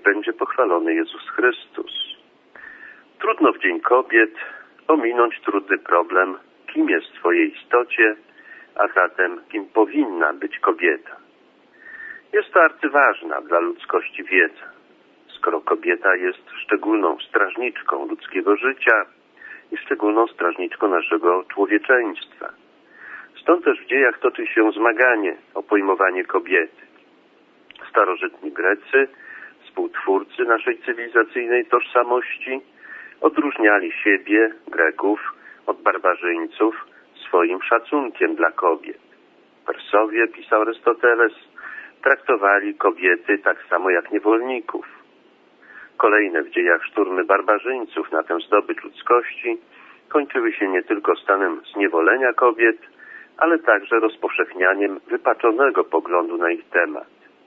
będzie pochwalony Jezus Chrystus. Trudno w Dzień Kobiet ominąć trudny problem, kim jest w swojej istocie, a zatem kim powinna być kobieta. Jest to arcyważna dla ludzkości wiedza. Skoro kobieta jest szczególną strażniczką ludzkiego życia i szczególną strażniczką naszego człowieczeństwa. Stąd też w dziejach toczy się zmaganie o pojmowanie kobiety. Starożytni Grecy, współtwórcy naszej cywilizacyjnej tożsamości, odróżniali siebie, Greków, od barbarzyńców swoim szacunkiem dla kobiet. Persowie, pisał Arystoteles, traktowali kobiety tak samo jak niewolników. Kolejne w dziejach szturmy barbarzyńców na tę zdobycz ludzkości kończyły się nie tylko stanem zniewolenia kobiet, ale także rozpowszechnianiem wypaczonego poglądu na ich temat.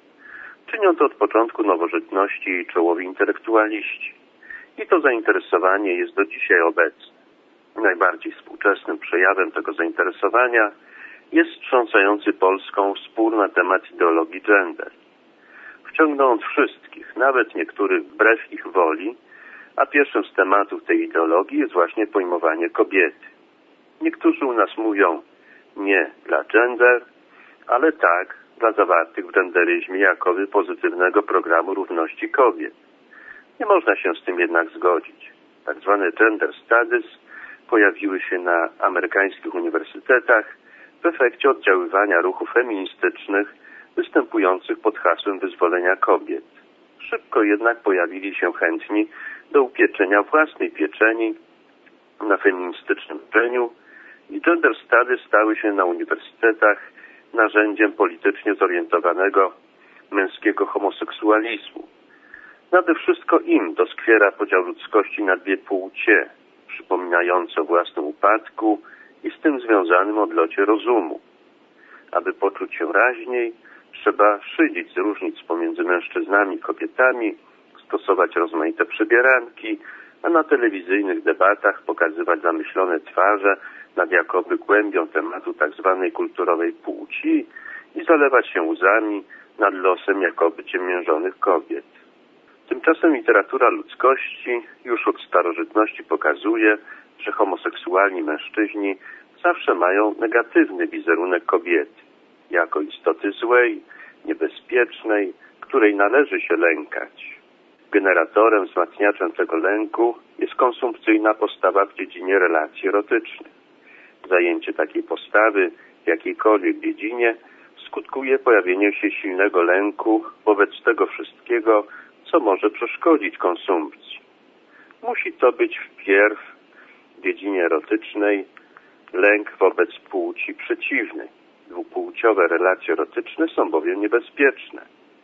Czynią to od początku nowożytności i czołowi intelektualiści. I to zainteresowanie jest do dzisiaj obecne. Najbardziej współczesnym przejawem tego zainteresowania jest wstrząsający Polską spór na temat ideologii gender. Wciągnął on wszystkich, nawet niektórych wbrew ich woli, a pierwszym z tematów tej ideologii jest właśnie pojmowanie kobiety. Niektórzy u nas mówią nie dla gender, ale tak dla zawartych w genderyzmie jakoby pozytywnego programu równości kobiet. Nie można się z tym jednak zgodzić. Tak zwane gender studies pojawiły się na amerykańskich uniwersytetach w efekcie oddziaływania ruchów feministycznych występujących pod hasłem wyzwolenia kobiet. Szybko jednak pojawili się chętni do upieczenia własnej pieczeni na feministycznym uczeniu i gender studies stały się na uniwersytetach narzędziem politycznie zorientowanego męskiego homoseksualizmu. Nade wszystko im doskwiera podział ludzkości na dwie płcie, przypominający o własnym upadku i z tym związanym odlocie rozumu. Aby poczuć się raźniej, trzeba szydzić z różnic pomiędzy mężczyznami i kobietami, stosować rozmaite przybieranki, a na telewizyjnych debatach pokazywać zamyślone twarze nad jakoby głębią tematu tzw. kulturowej płci i zalewać się łzami nad losem jakoby ciemiężonych kobiet. Tymczasem literatura ludzkości już od starożytności pokazuje, że homoseksualni mężczyźni zawsze mają negatywny wizerunek kobiety, jako istoty złej, niebezpiecznej, której należy się lękać. Generatorem, wzmacniaczem tego lęku jest konsumpcyjna postawa w dziedzinie relacji erotycznych. Zajęcie takiej postawy w jakiejkolwiek dziedzinie skutkuje pojawieniem się silnego lęku wobec tego wszystkiego, co może przeszkodzić konsumpcji. Musi to być wpierw w dziedzinie erotycznej lęk wobec płci przeciwnej. Dwupłciowe relacje erotyczne są bowiem niebezpieczne.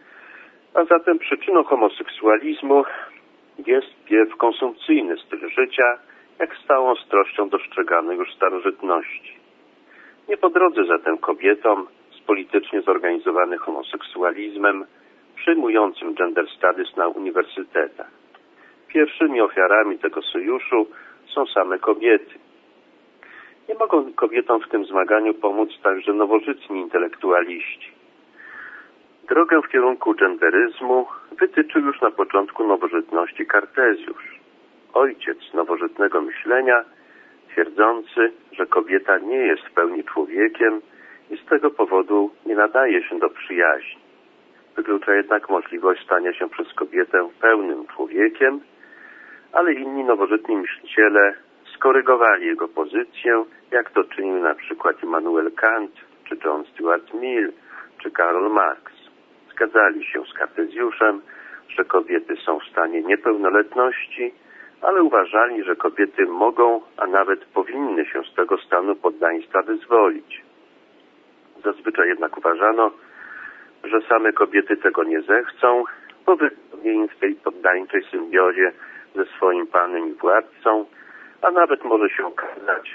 A zatem przyczyną homoseksualizmu jest wpierw konsumpcyjny styl życia, jak stałą ostrością dostrzegany już w starożytności. Nie po drodze zatem kobietom z politycznie zorganizowanym homoseksualizmem, przyjmującym gender studies na uniwersytetach. Pierwszymi ofiarami tego sojuszu są same kobiety. Nie mogą kobietom w tym zmaganiu pomóc także nowożytni intelektualiści. Drogę w kierunku genderyzmu wytyczył już na początku nowożytności Kartezjusz, ojciec nowożytnego myślenia, twierdzący, że kobieta nie jest w pełni człowiekiem i z tego powodu nie nadaje się do przyjaźni. Wyklucza jednak możliwość stania się przez kobietę pełnym człowiekiem, ale inni nowożytni myśliciele skorygowali jego pozycję, jak to czynił na przykład Immanuel Kant, czy John Stuart Mill, czy Karl Marx. Zgadzali się z Kartezjuszem, że kobiety są w stanie niepełnoletności, ale uważali, że kobiety mogą, a nawet powinny się z tego stanu poddaństwa wyzwolić. Zazwyczaj jednak uważano, że same kobiety tego nie zechcą, bo wygodnie im w tej poddańczej symbiozie ze swoim panem i władcą, a nawet może się okazać,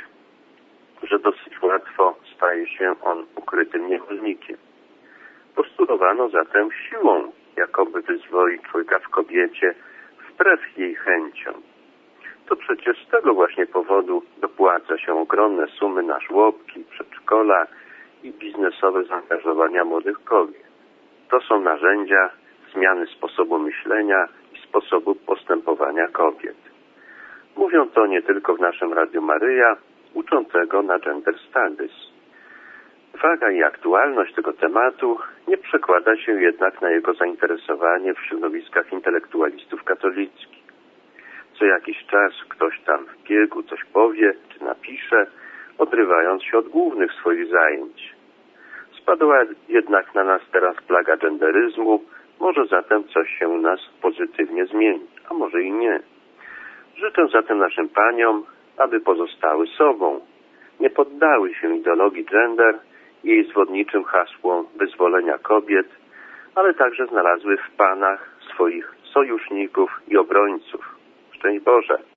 że dosyć łatwo staje się on ukrytym niewolnikiem. Postulowano zatem siłą, jakoby wyzwolić człowieka w kobiecie wbrew jej chęciom. To przecież z tego właśnie powodu dopłaca się ogromne sumy na żłobki, przedszkola i biznesowe zaangażowania młodych kobiet. To są narzędzia zmiany sposobu myślenia i sposobu postępowania kobiet. Mówią to nie tylko w naszym Radiu Maryja, uczącego na Gender Studies. Waga i aktualność tego tematu nie przekłada się jednak na jego zainteresowanie w środowiskach intelektualistów katolickich. Co jakiś czas ktoś tam w biegu coś powie czy napisze, odrywając się od głównych swoich zajęć. Spadła jednak na nas teraz plaga genderyzmu, może zatem coś się u nas pozytywnie zmieni, a może i nie. Życzę zatem naszym paniom, aby pozostały sobą, nie poddały się ideologii gender i jej zwodniczym hasłom wyzwolenia kobiet, ale także znalazły w panach swoich sojuszników i obrońców. Szczęść Boże!